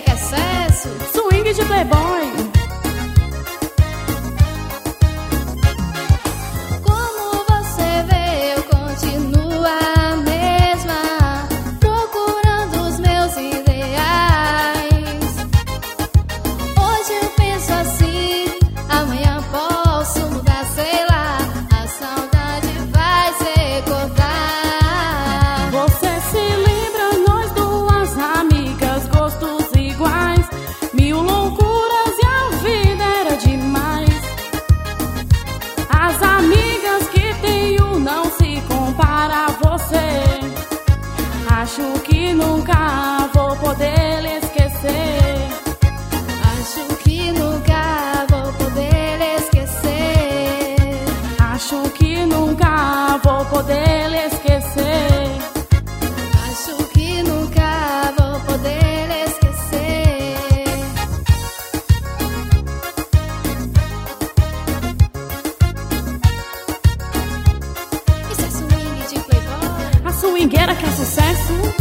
swingueira que é sucesso. Swing de playboy. Como você vê, eu continuo a mesma, procurando os meus ideais. Hoje eu penso assim, amanhã posso mudar, sei lá. A saudade vai se cortar. Você se lembra, nós duas amigas, gostos iguais, mil loucuras e a vida era demais. As amigas que tenho não se compara a você. Acho que nunca vou poder lhe esquecer. Acho que nunca vou poder lhe esquecer. Acho que nunca vou poder lhe esquecer. Acho que nunca vou poder lhe esquecer. Isso é swing de playboy. A swingueira que é sucesso.